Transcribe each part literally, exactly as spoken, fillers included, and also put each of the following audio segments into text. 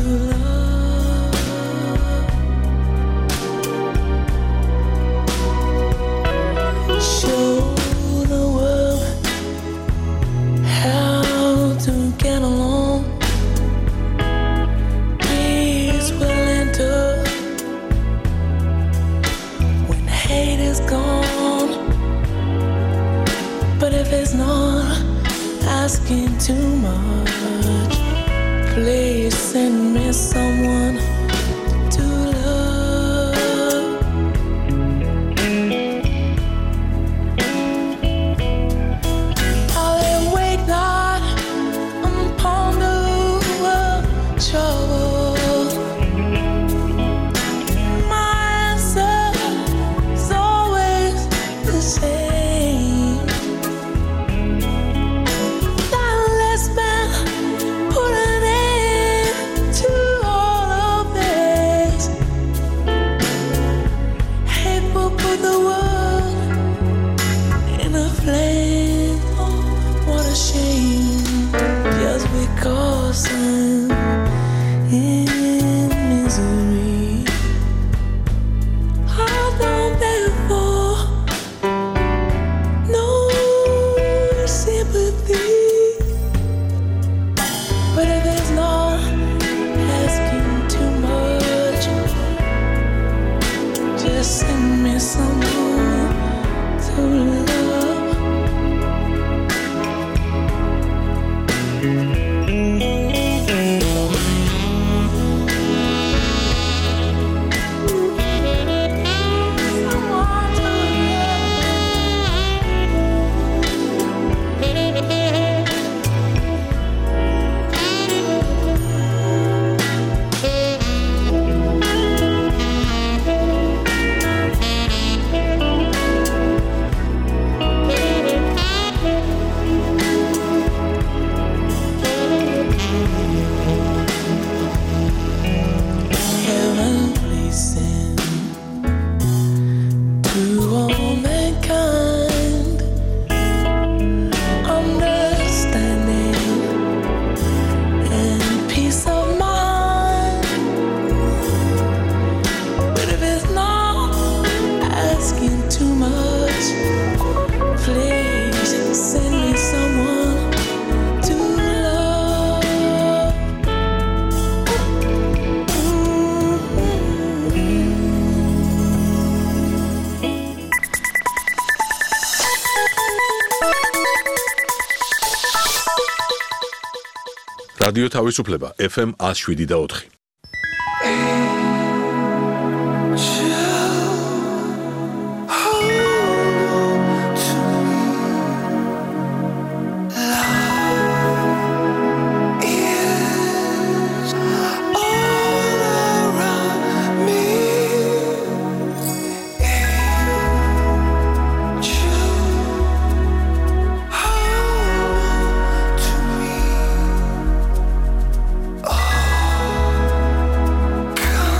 Asking too much. Please send me someone to love. I'll lay awake night and ponder over trouble. My answer is always the same. Because I'm in misery, I don't beg for no sympathy. But if it's not asking too much, just send me someone to love. რადიო თავისუფლება ეფ ემ one oh seven და four. Come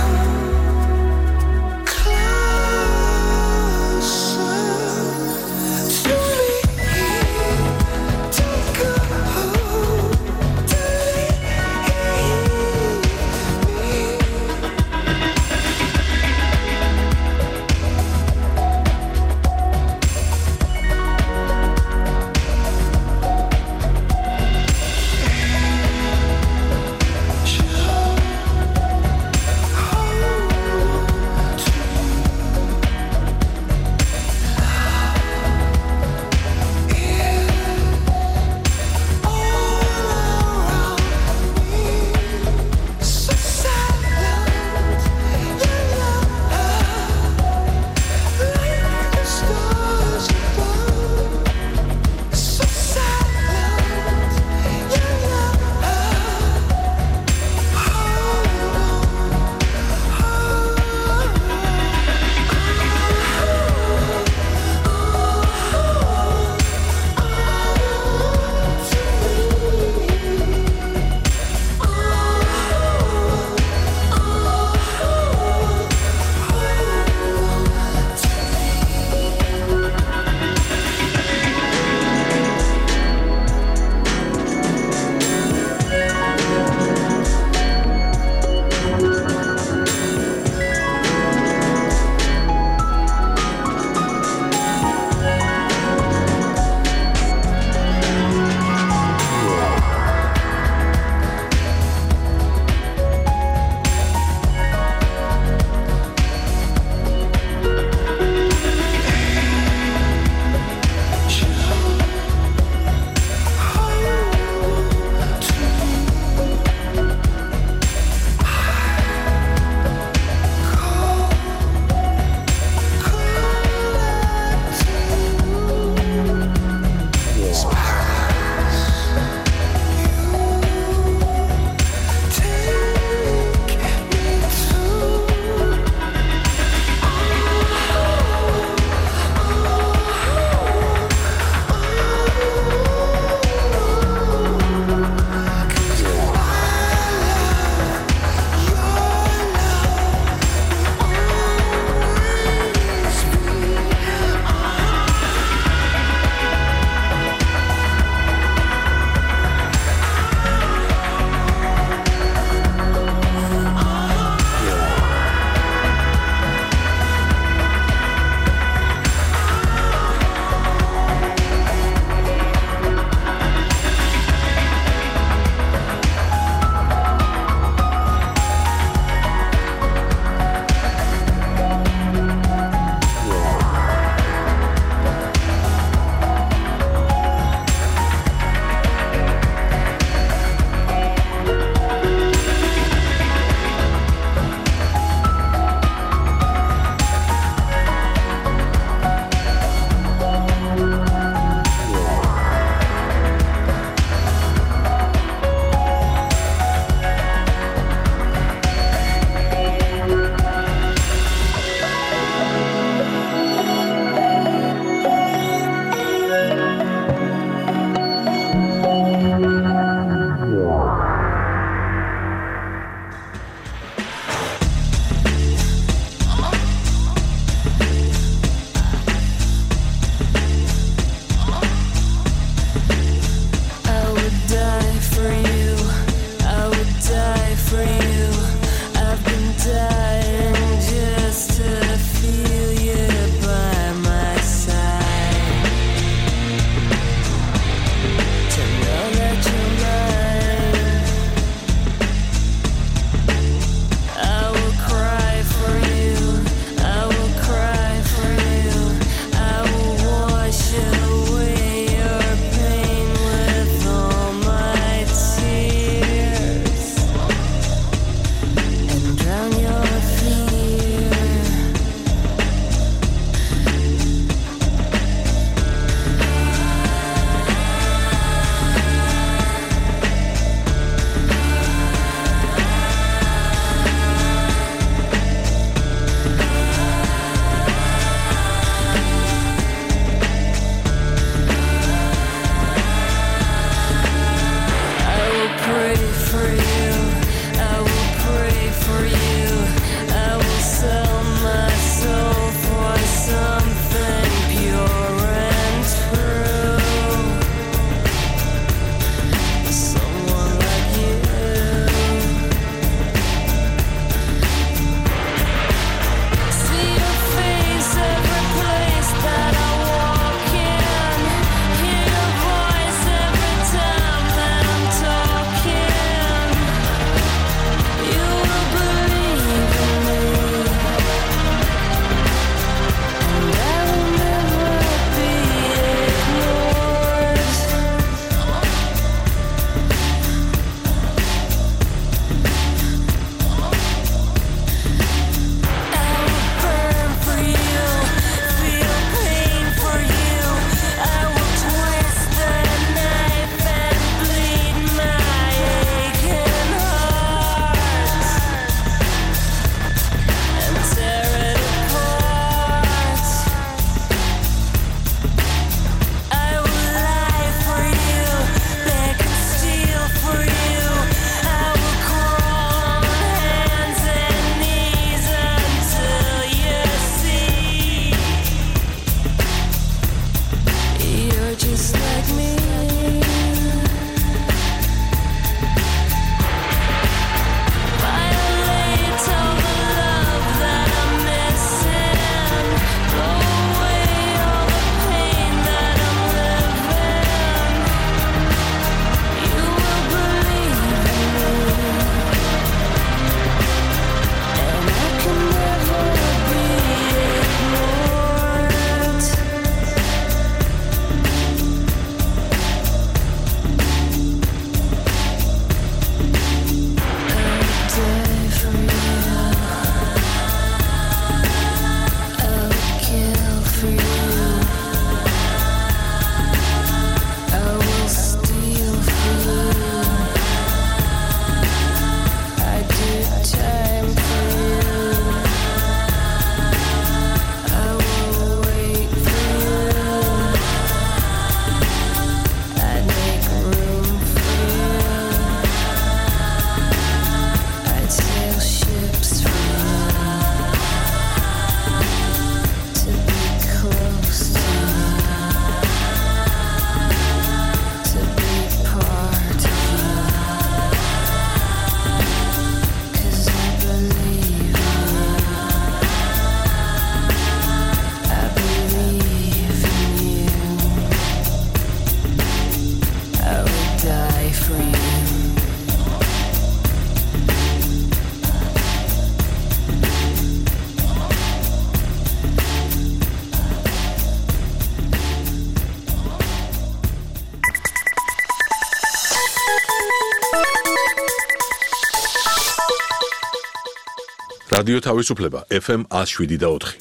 რადიო თავისუფლება ეფ ემ one oh seven და four.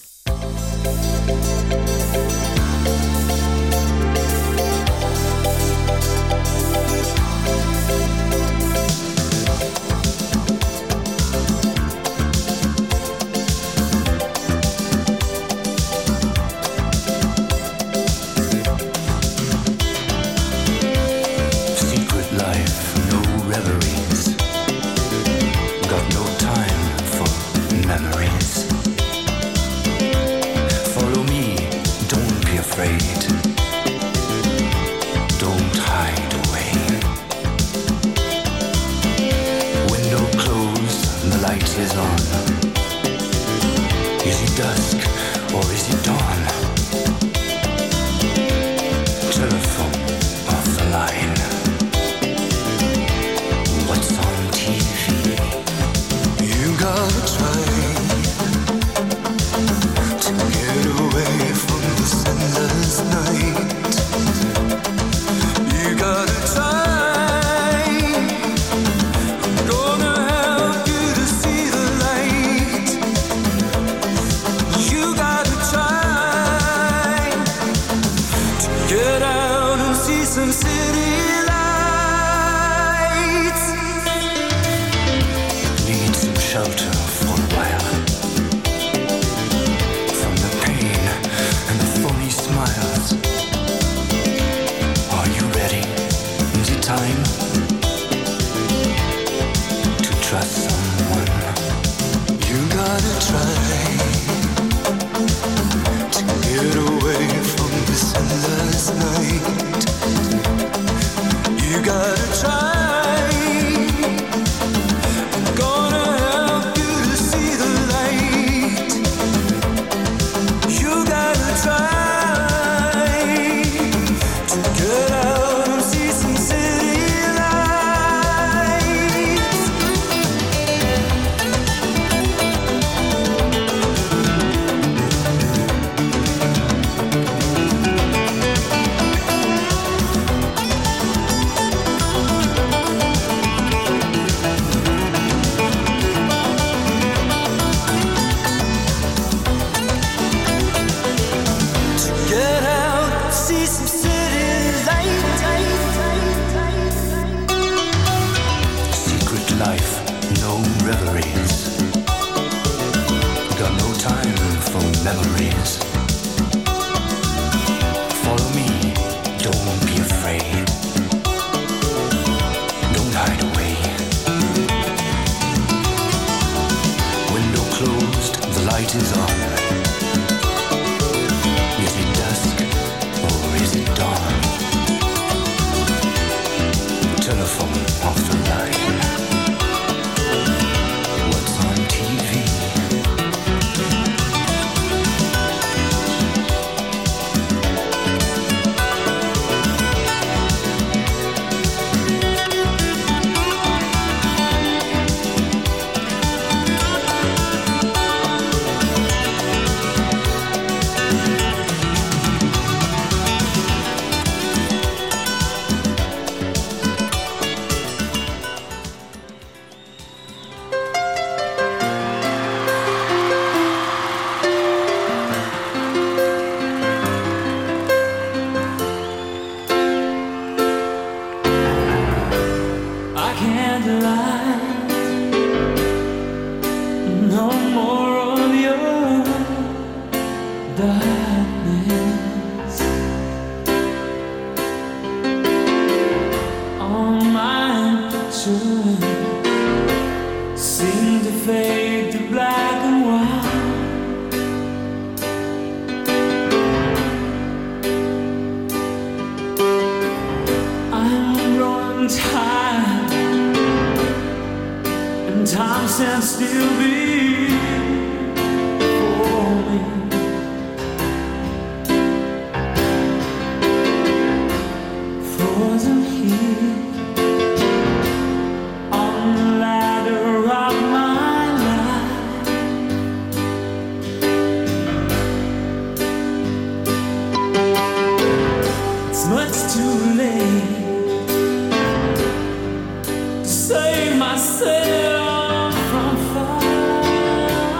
Save myself from fire.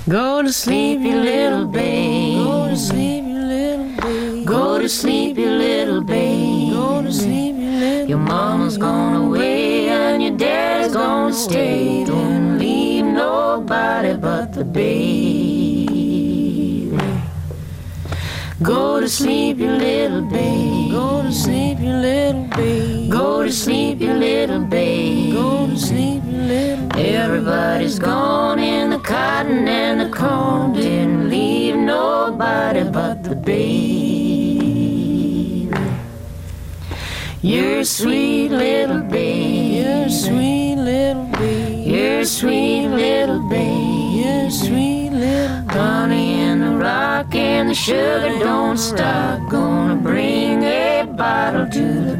Go to sleep, you little babe. Go to sleep, you little babe. Go to sleep, you little babe. Go to sleep, you little. Your mama's gone away and your dad's gonna stay. Don't leave nobody but the baby. Go to sleep, you little babe. Go to sleep, you little babe. Go to sleep, you little babe. Go to sleep, you little babe. Everybody's gone in the cotton and the corn. Didn't leave nobody but the baby. You're a sweet little babe. You're a sweet little babe. You're a sweet little babe. You're a sweet little babe. Honey in the rock and the sugar don't stop. Gonna bring a bottle to the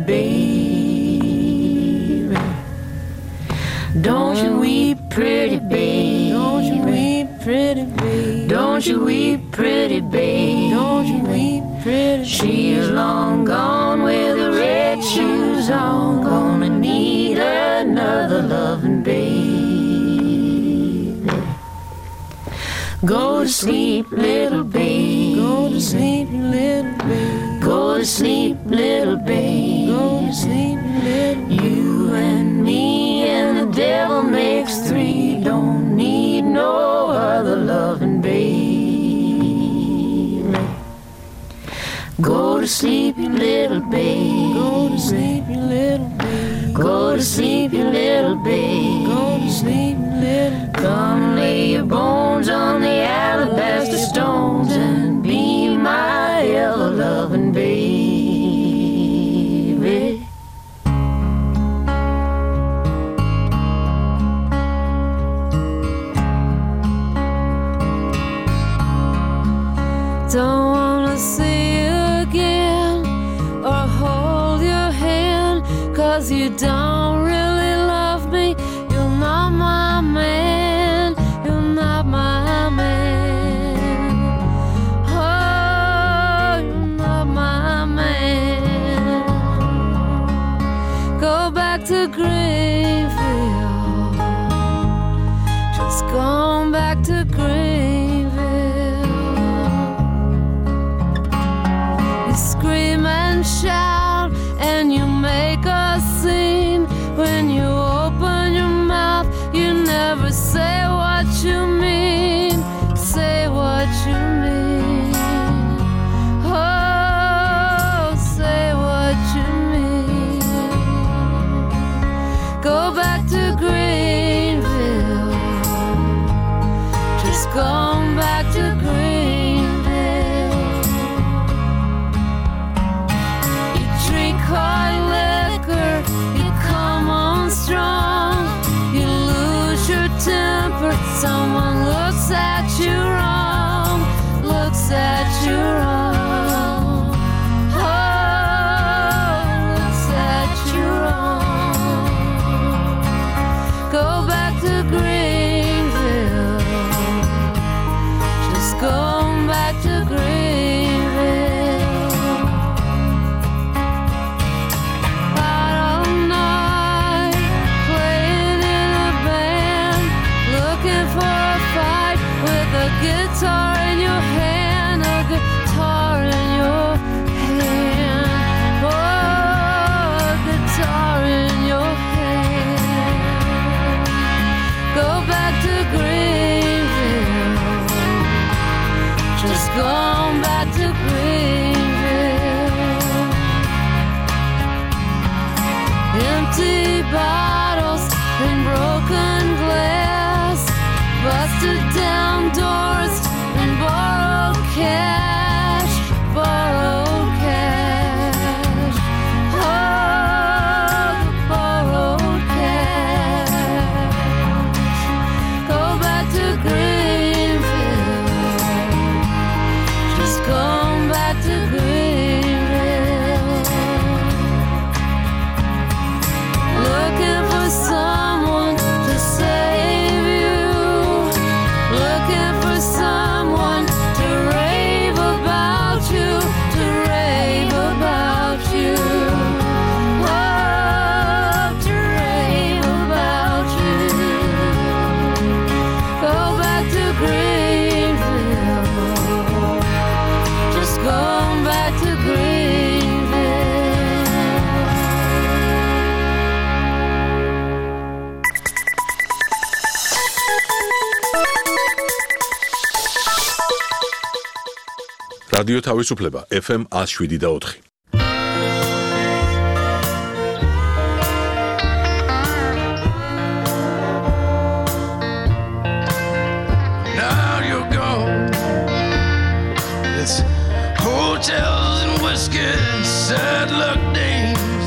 baby. Don't you weep, pretty babe. Don't you weep, pretty babe. Don't you weep, pretty babe. Don't you weep, pretty babe. She is long gone with the red shoes on. Gonna need another loving baby. Go to sleep, little babe. Go to sleep, little babe. Go to sleep, little babe. Go to sleep, little babe. You and me and the devil makes three. Don't need no other loving babe. Go to sleep, you little babe. Go to sleep, you little babe. Go to sleep, you little babe. Go to sleep, you little babe. Come lay your bones on the alabaster stones and be my ever loving baby. Don't wanna see you again or hold your hand, 'cause you don't really love me. You're not my man. You're not my man. Oh, you're not my man. Go back to Greenville. Just going back to Greenville. You scream and shout and you make a scene. When you open your mouth, you never say what you mean. Say what you mean. Oh, say what you mean. Go back to Greenville. Just going back to Greenville. You drink hard liquor, you come on strong. You lose your temper, someone looks at you wrong. Looks at you wrong. Oh, looks at you wrong. რადიო თავისუფლება ეფ ემ one oh seven და four. Now you're gone. It's hotels and whiskey and sad luck days.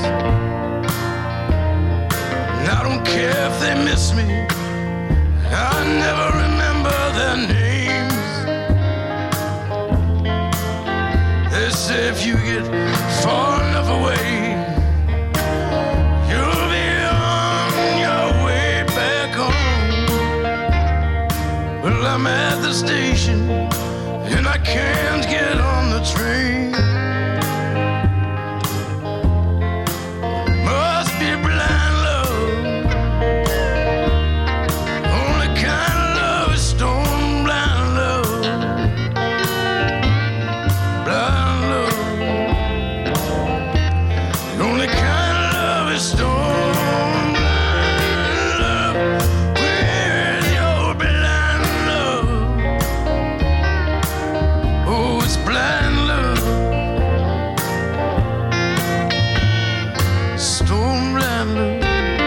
And I don't care if they miss me. I never remember their names. They say if you get far enough away, you'll be on your way back home. Well, I'm at the station and I can't get on the train. Must be blind love. Only kind of love is stone blind love. Blind love. The only kind of love is stone blind love. With your blind love. Oh, it's blind love. Stone blind love.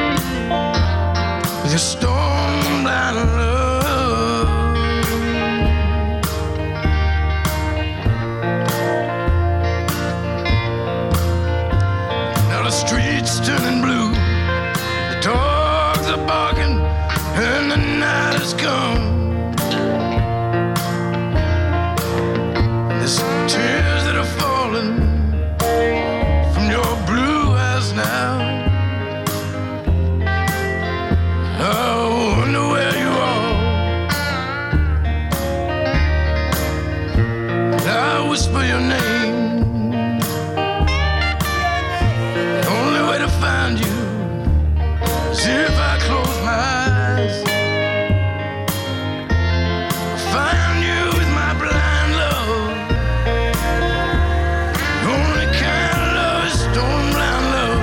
With your stone blind love. Now the streets turning blue. The dogs are barking and the night has come. There's tears that are falling from your blue eyes now. I wonder where you are. I whisper your name. The only way to find you is if I close my eyes. Find you with my blind love. The only kind of love is stone blind love.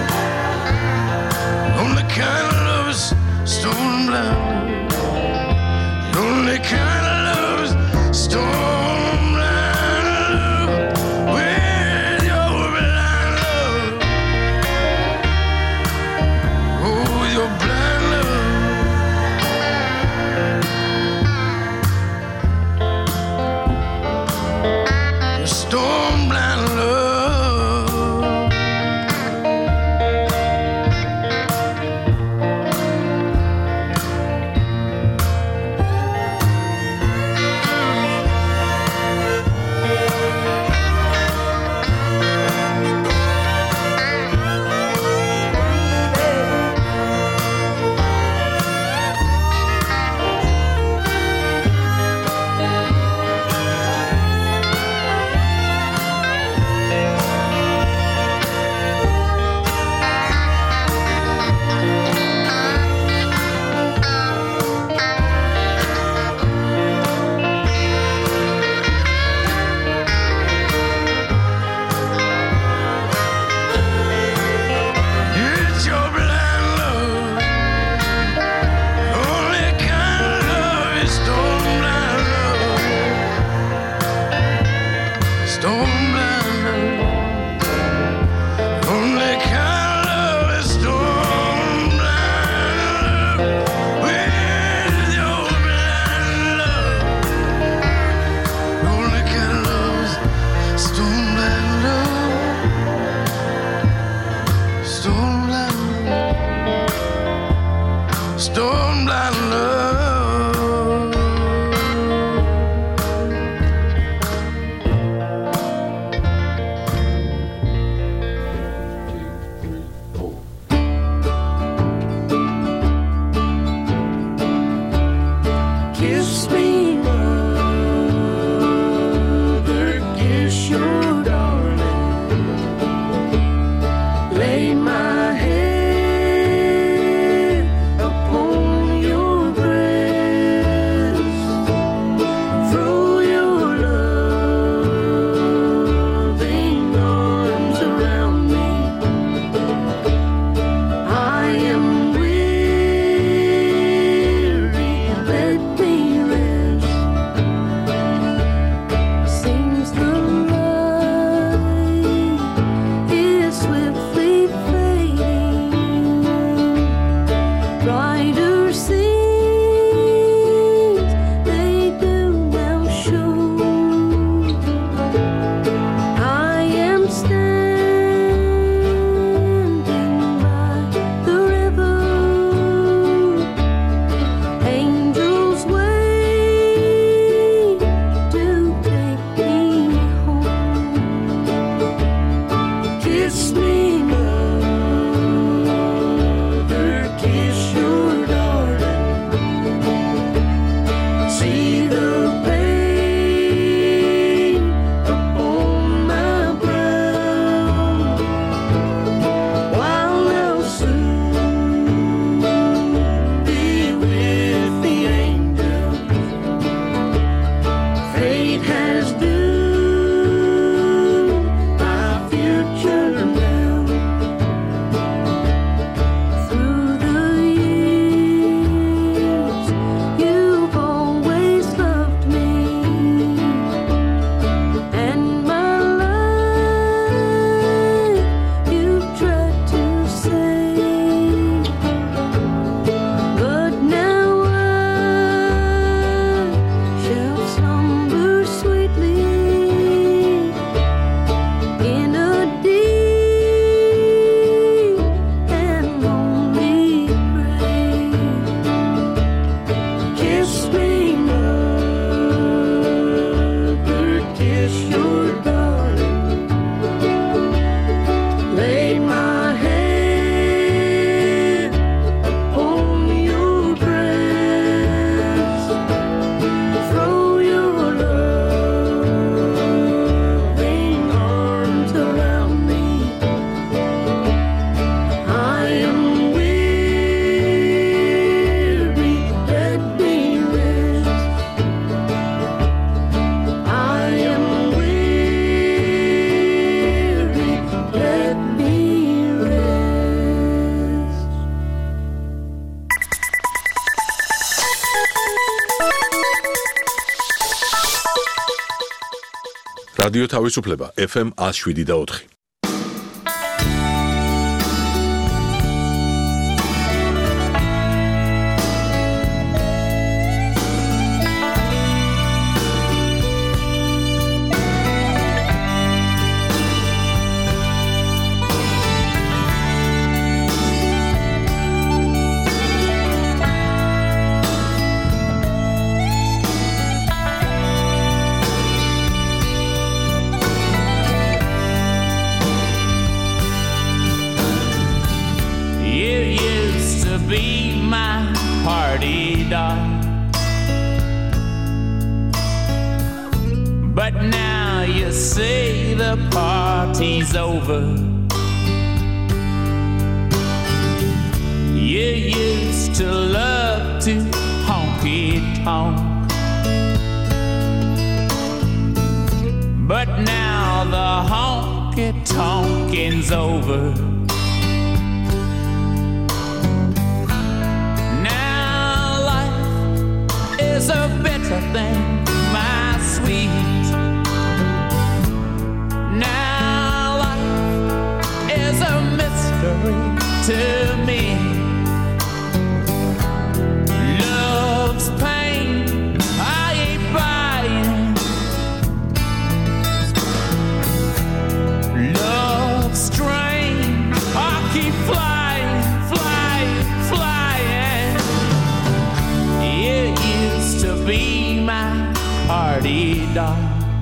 The only kind of love is stone blind love. The only kind of love is stone blind love. With your blind love. Oh, with your blind love. Your stone blind love. It's your blind love. Only kind of love is stone blind love. Stone blind love. Only kind of love is stone blind love. With your blind love. Only kind of love is stone blind love. Stone blind love. Stone blind love. Kiss me, mother, kiss your darling. Lay my head upon your breast. რადიო თავისუფლება ეფ ემ one oh seven და four. But now you say the party's over. You used to love to honky-tonk, but now the honky-tonking's over. Now life is a bitter thing, my sweet. To me, love's pain, I ain't buying. Love's strain, I keep flying, flying, flying. It used to be my party doll,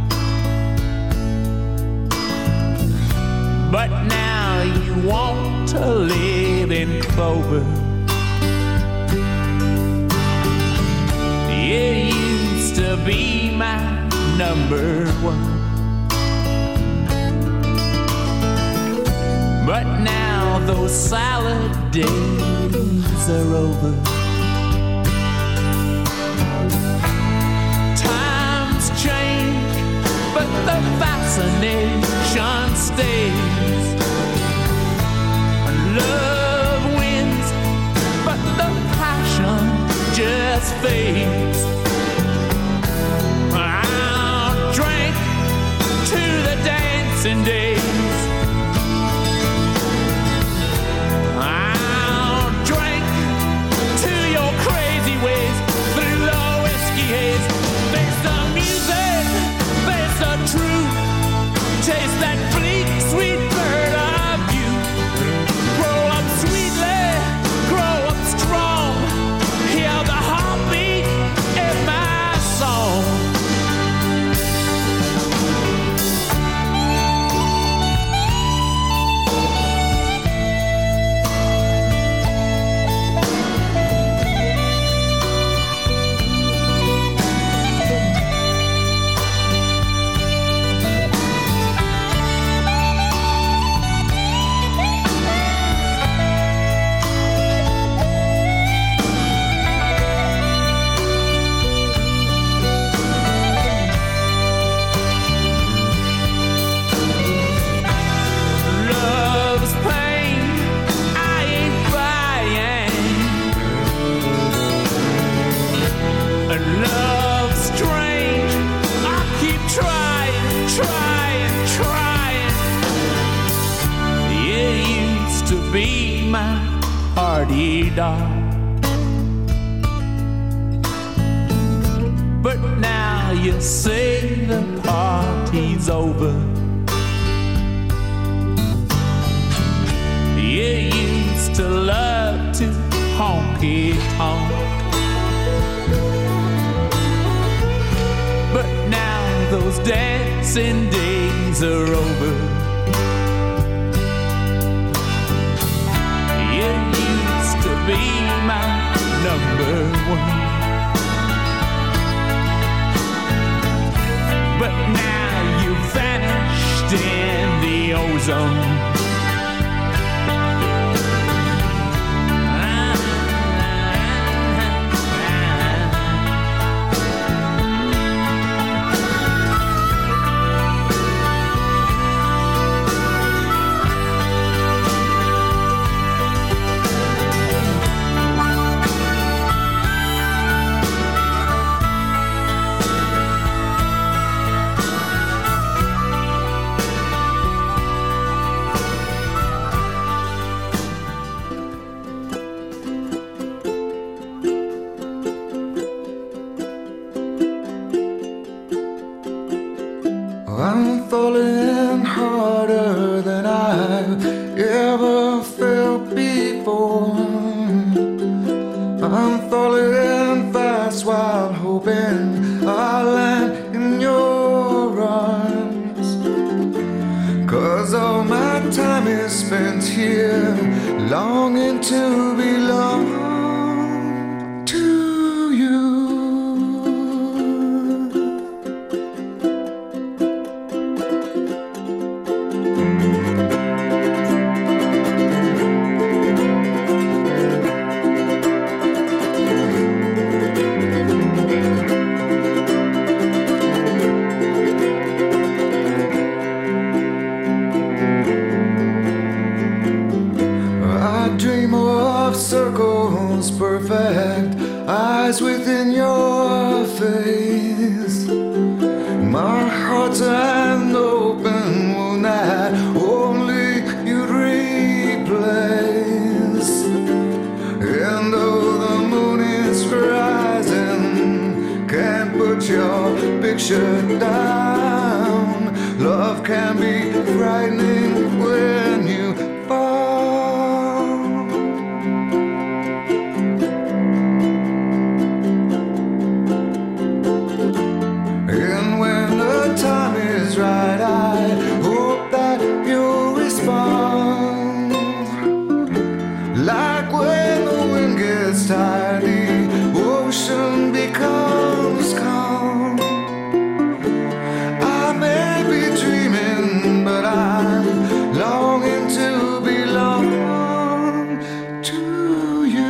but now you want to live in clover. It used to be my number one, but now those salad days are over. Times change, but the fascination stays. Love wins, but the passion just fades. I'll drink to the dancing days. I'll drink to your crazy ways through the whiskey haze. Face the music, face the truth. Taste that bleak, sweet bird of you. Grow up sweetly, grow up strong. Hear the heartbeat in my song. Love's pain, I ain't buying. And love's strange, I keep trying, trying, trying. It used to be my party doll, but now you say the party's over. You used to love to honky-tonk, but now those dancing days are over. You used to be my number one, but now you vanished in the ozone. I'm falling fast while hoping I'll land in your arms. 'Cause all my time is spent here, longing to belong to you. Circles perfect, eyes within your face. My heart's an open wound that only you'd replace. And though the moon is rising, can't put your picture down. Love can be frightening when you fall. Right, I hope that you'll respond. Like when the wind gets tired, the ocean becomes calm. I may be dreaming, but I'm longing to belong to you.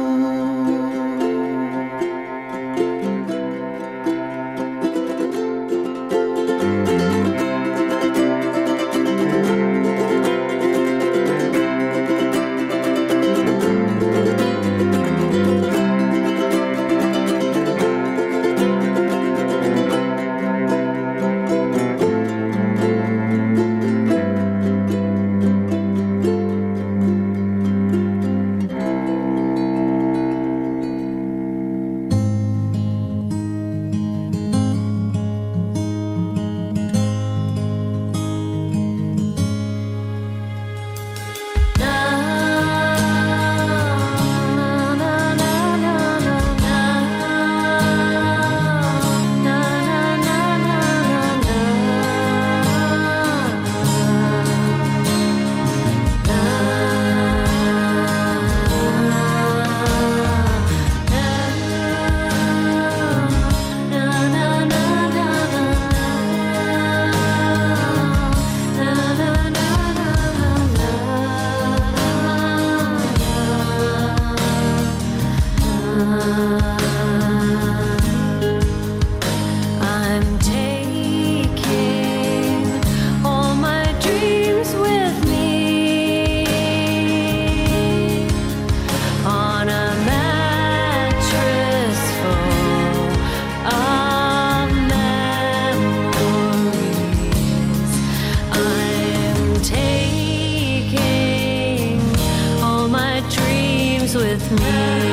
With me.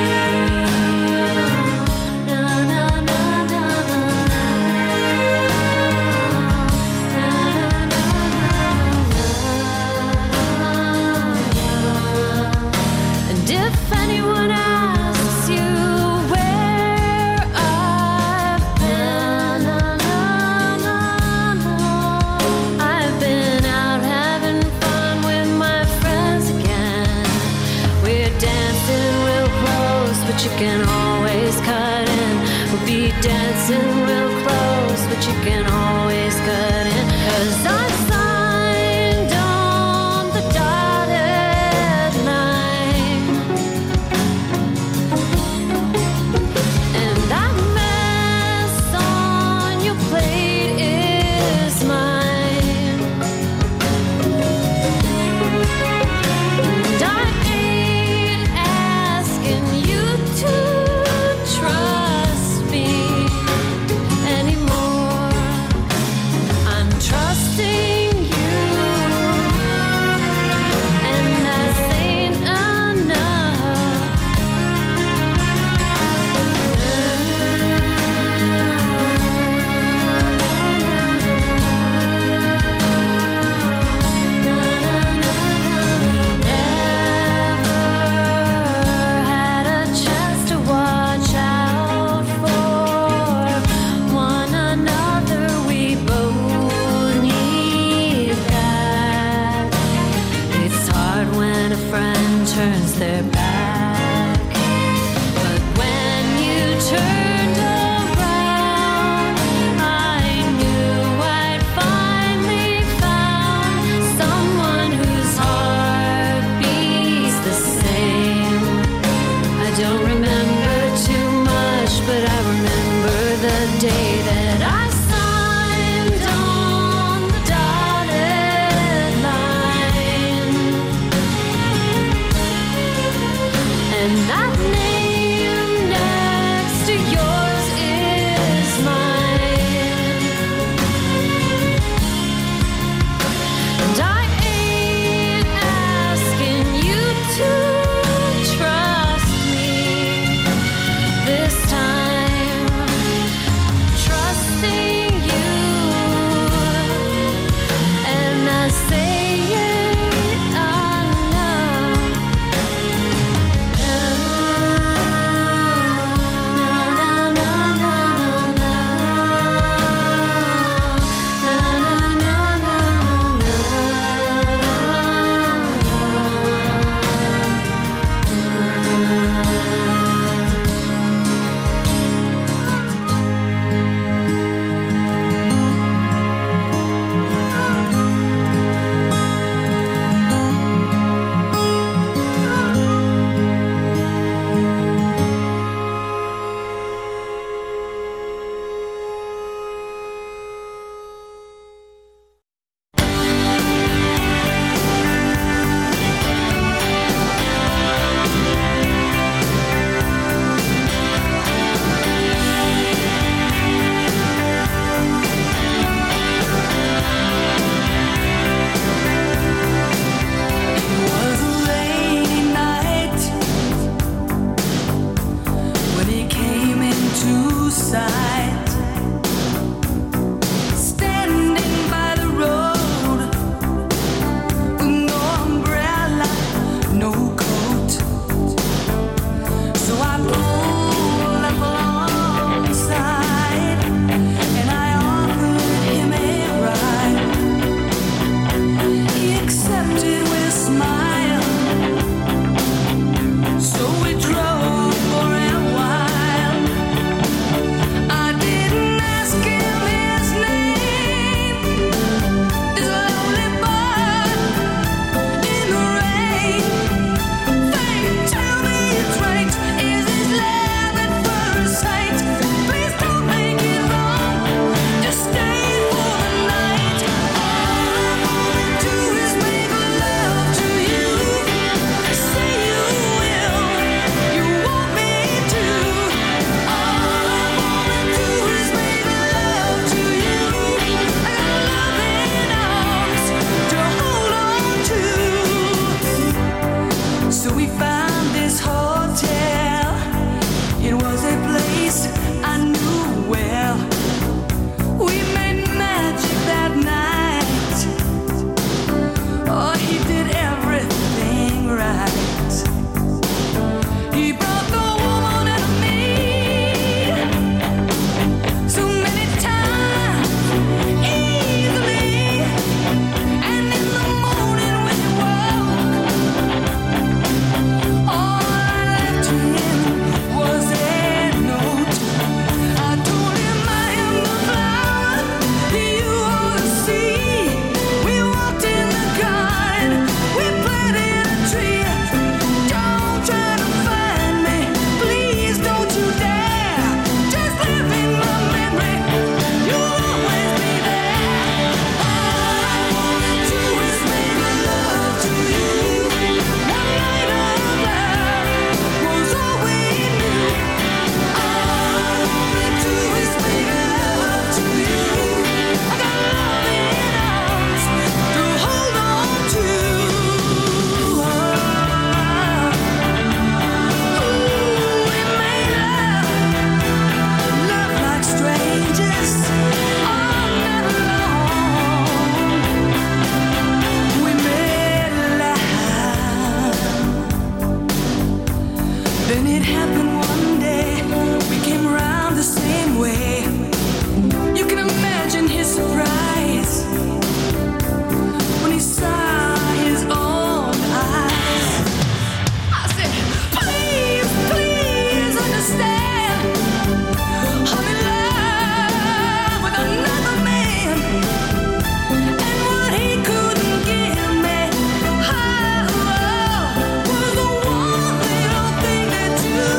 And if anyone asks you where I've been, I've been out having fun with my friends again. We're dancing real close, but you can always cut in. We'll be dancing real close, but you can always cut in. 'Cause I signed on the dotted line, and that mess on your plate is mine. And I ain't asking you to trust me. don't remember too much, but I remember the day that I signed on the dotted line, and that name next to yours is mine, and I ain't asking you to trust me this time, trusting you, and I say it enough. Na na na na na It was a rainy night when he came into sight, standing by the road with no umbrella, no coat. So I pulled up alongside and I offered him a ride. He accepted with a smile, so we drove for a while. I didn't ask him his name, this lonely bird in the rain. Fate, tell me it's right, is this love at first sight? Please don't make it wrong, just stay for the night. All I wanna do is make love to you. Say you will, you want me to. All I wanna do is make love to you. I got loving arms to hold on to. So we found this hotel. It was a place I knew well. We made magic that night. Oh, he did everything right. He brought the woman out of me so many times, easily. And in the morning when he woke, all I left him was a note. I told him I am the flower you ought to see. We walked in the garden, we planted a tree. Don't try to find me, please don't you dare. Just live in my memory, you'll always be there. All I wanna do is make love to you. One night of love was all we knew. All I wanna do is make love to you. I got loving arms to hold on to. Ooh, we made love, love like strangers all night long. We made love. Then it happened one day. We came around the same way. You can imagine his surprise when he saw his own eyes. I said, please, please understand, I'm in love with another man. And what he couldn't give me, oh, was the one little thing that you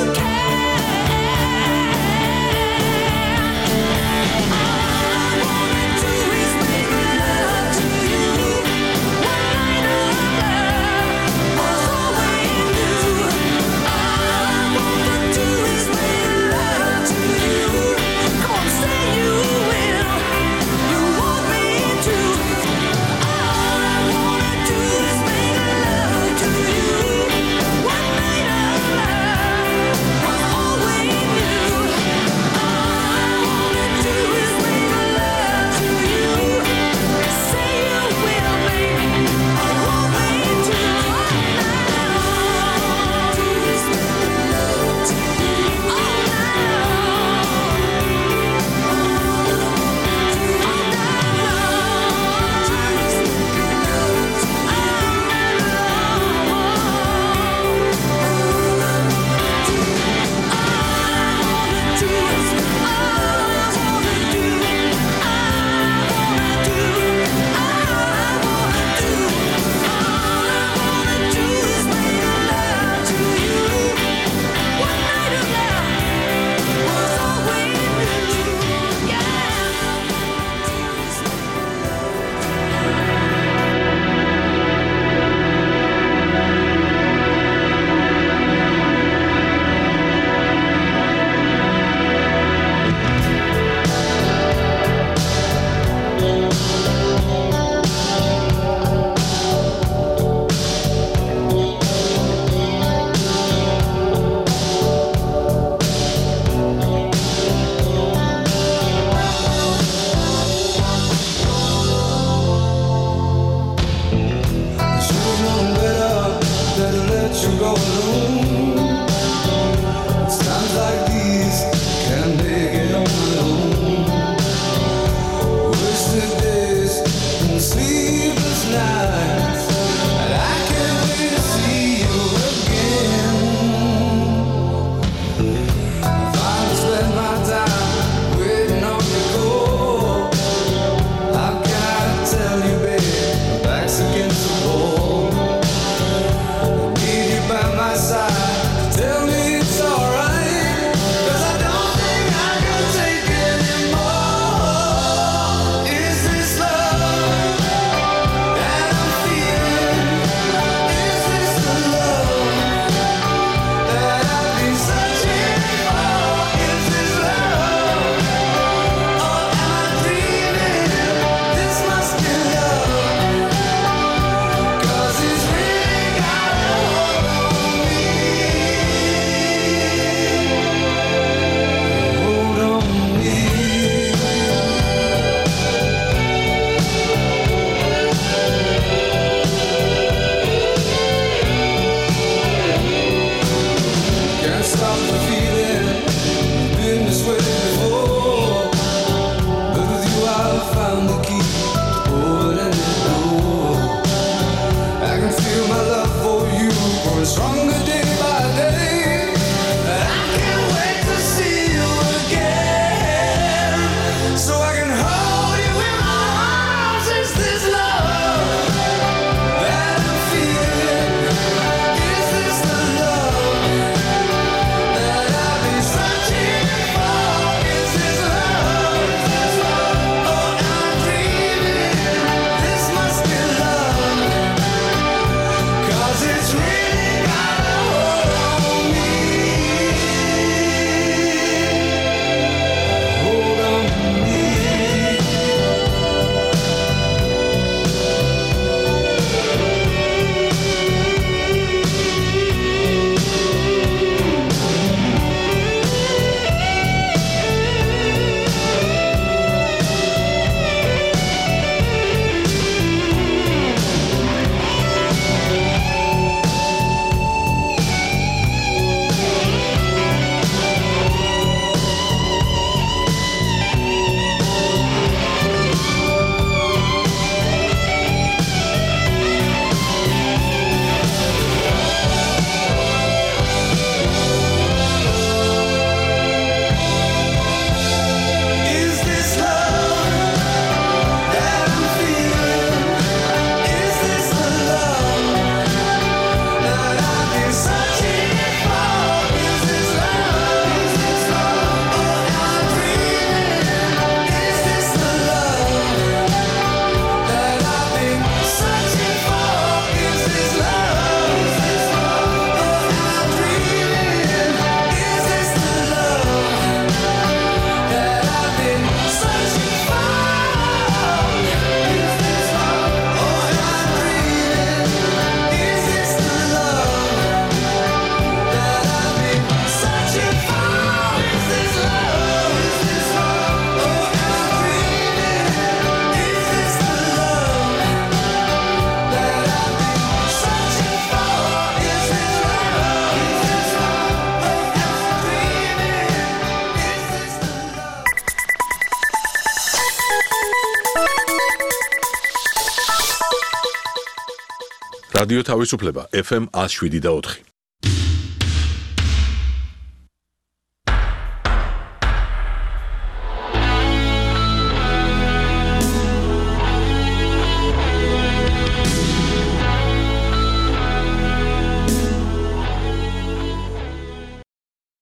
რადიო თავისუფლება, ეფ ემ one oh seven point four.